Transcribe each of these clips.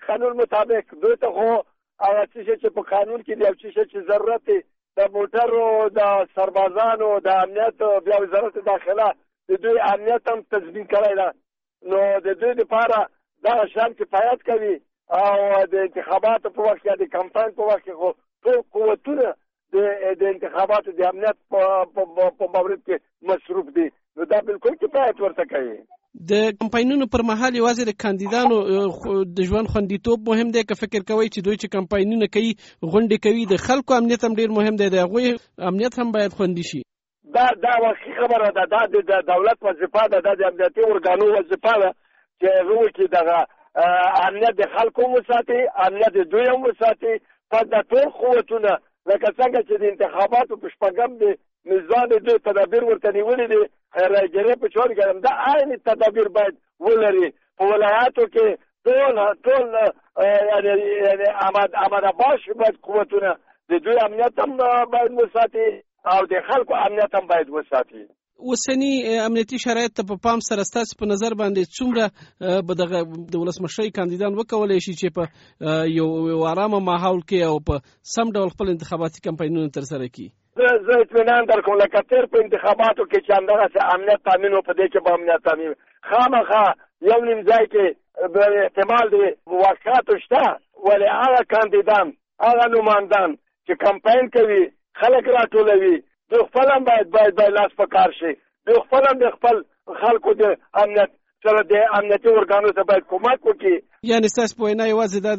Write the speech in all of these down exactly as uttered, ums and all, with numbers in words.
قانون مطابق دوی ته خو هغه څه چې په قانون کې دی او څه چې ضرورت دی د موټرو د سربازانو د امنیت بیا وزارت داخله د دوی امنیت هم تضمین کړی ده نو د دوی لپاره دغه شیان کفایت کوي او د انتخاباتو په وخت کې د کمپاین په وخت کې خو ټول قوتونه د انتخاباتو د امنیت په مورد کې مصروف دي نو دا بالکل کفایت ورته کوي. د کمپاینونو پر مهال یوازې د کاندیدانو د ژوند خوندیتوب مهم دی که فکر کوي چې دوی چې کمپاینونه کوي غونډې کوي د خلکو امنیت هم ډیر مهم دی د هغوی امنیت هم باید خوندي شي؟ دا دا واقعي خبره ده دا د دولت وظیفه ده دا د امنیتي ارګانو وظیفه ده چې هغه وکړي دغه امنیت د خلکو وساتي امنیت د دوی هم وساتي په د ټول قوتونه لکه څنګه چې د انتخاباتو په شپږم د نظام دوی تدابیر ورته نیولي دي راجرې په چور ګرم دا عین تدابیر باید ولري په ولایاتو کې ټول ټول یعنی آماد آماده باش باید قوتونه د دوی امنیت هم باید وساتي او د خلکو امنیت هم باید وساتي. اوسنی امنیتي شرایط ته په پام سره ستاسو په نظر باندې څومره به دغه د ولسمشرۍ کاندیدان وکولی شي چې په یو ارامه ماحول کې او په سم ډول خپل انتخاباتي کمپاینونه ترسره کړي؟ زه اطمینان درکوم لکه تېر په انتخاباتو کې چې همدغسې امنیت تامین و په دې کې به امنیت تامین خامخا یو نیم ځای کې احتمال د واقعاتو شته ولې هغه کاندیدان هغه نمایندان چې کمپاین کوي خلک راټولوي دوی خپل هم باید باید باید لاس په کار شي دوی خپل هم د خپل خلکو د امنیت سره د امنیتي ارګانو ته باید کومک وکړي. یعنې ستاسو په وینا یوازې دا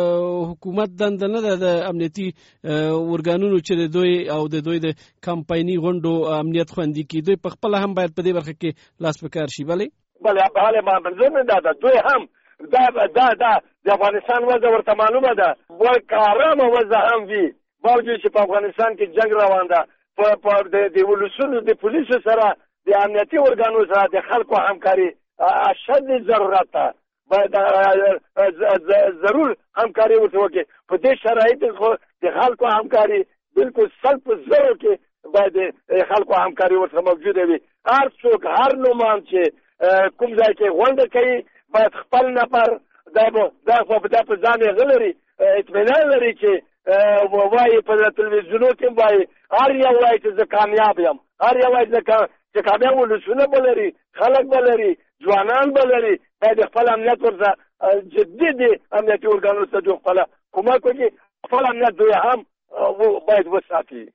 د حکومت دنده نه ده د امنیتي ارګانونو چې د دوی او د دوی د کمپایني غونډو امنیت خوندي کړي دوی په خپله هم باید په دې برخه کې لاس په کار شي؟ بلې بلې بلې ما منظور نه ده دوی هم دا دا دا د افغانستان وضع ورته معلومه ده باید ارامه وضع هم وي باوجود چې په افغانستان کې جنګ روان ده په د ولسونو د پولیسو سره د امنیتي ارګانو سره د خلکو همکاري اشد ضرورت ده باید ضرور همکاري ورته وکړي په دې شرایطو کې د خلکو همکاري بالکل سل په زرو کې باید د خلکو همکاري ورته موجوده وي. هر څوک هر نومان چې کوم ځای کې غونډه کوي باید خپل نفر دا دا په ځان یې غلري اطمینان لري چې وایي په تلویزیونو کې وایي هر یو وایي چې زه کامیاب یم هر یو وایي چې کامیاب ولسونه به لري خلک به لري ځوانان به لري باید خپل امنیت ورته جدي دي امنیتي ارګانو ته دوی خپله کومک وکړي خپل امنیت دوی هم باید وساتي.